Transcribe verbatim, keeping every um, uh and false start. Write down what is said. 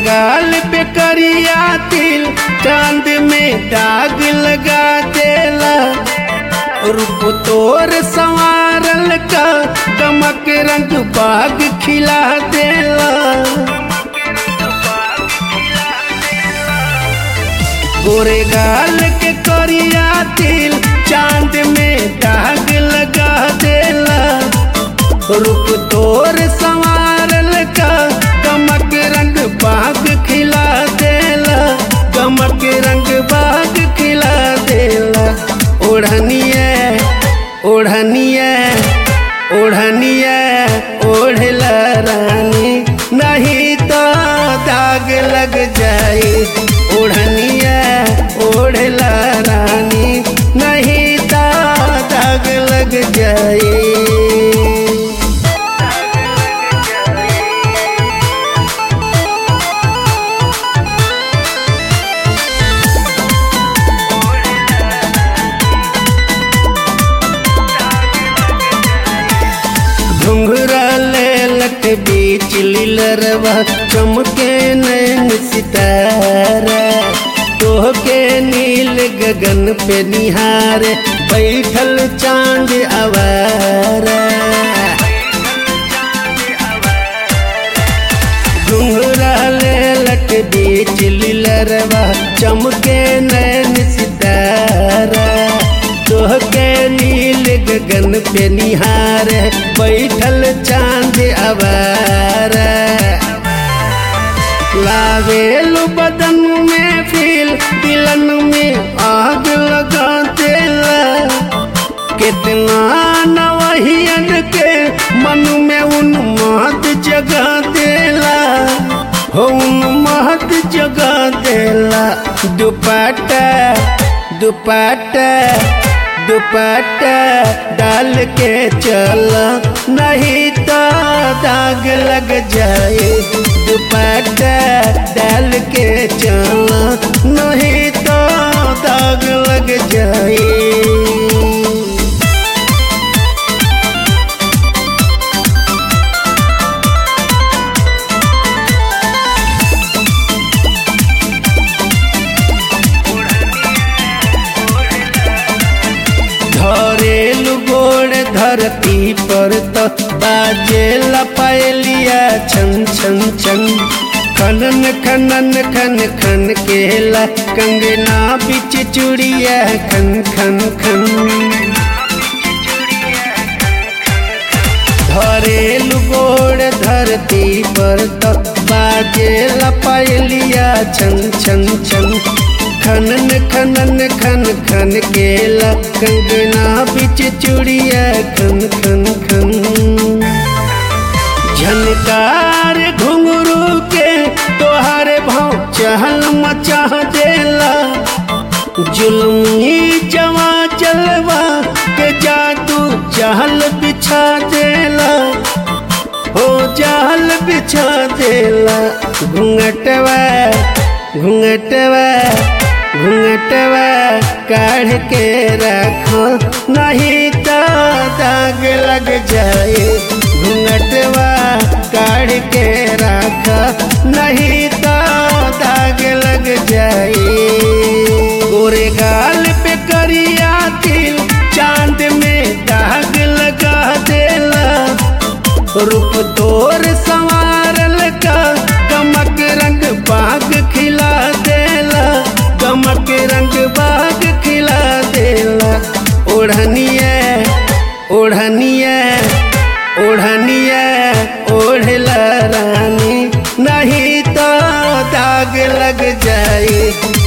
गाल पे करिया तिल चांद में दाग लगा देला। रूप तोर संवारल का गमक रंग बाग खिला देला। गोरे गाल के करिया तिल चांद में दाग लगा देला। रूप तोर संवारल का गमक रंग बाग खिला देला। गमक रंग बाग खिला देला। ओढ़निया ओढ़निया ओढ़निया ओढ़ला रानी नहीं तो दाग लग जाए। ओढ़निया ओढ़ला रानी नहीं तो दाग लग जाए। घुंघरा लेलक बीच लीलरवा चमके नैन सितारा। तोहके नील गगन पे निहार बैठल चांद आवारा। घुंघरा लेलक बीच लीलरवा चमके नैन सितारा। तोहके नील गगन पे निहार बैठल चांद आवारा। लावेलु बदन में फील दिलन में आग लगा देला। कितना नवहियन के मन में उन्माद जगा देला। हो उन्माद जगा देला। दुपट्टा दुपट्टा दुपट्टा डाल के चला नहीं तो दाग लग जाए। दुपट्टा डाल के चला नहीं तो दाग लग जाए। धरेलु गोड़ धरती पर तो बाजेला पायलिया छन छन छन। खनन खनन खन खन केला कंगना बिच चूड़िया खन खन खन। धरेलु गोड़ धरती पर तो बाजेला पायलिया छन छन छन। खनन खनन खन खन केला कंगना बिच चूड़िया खन खन खन। झनकार घुंघरू के तोहारे भाव चहल मचा देला। जुल्मी जवा चलवा के जादू चहल बिछा देला। हो जाल बिछा देला। घूंघटवा घूंघटवा घूंघटवा काढ़ के रखो नहीं तो दाग लग जाए। घूंघटवा काढ़ के रखो नहीं तो दाग लग जाए। गोरे गाल पे करिया तिल चांद में दाग लगा देला। रूप तोर संवारल का गमक रंग बाग खिला देला। गमक रंग बाग खिला देला। ओढ़निया ओढ़निया ओढ़निया ओढ़ला रानी नहीं तो दाग लग जाए।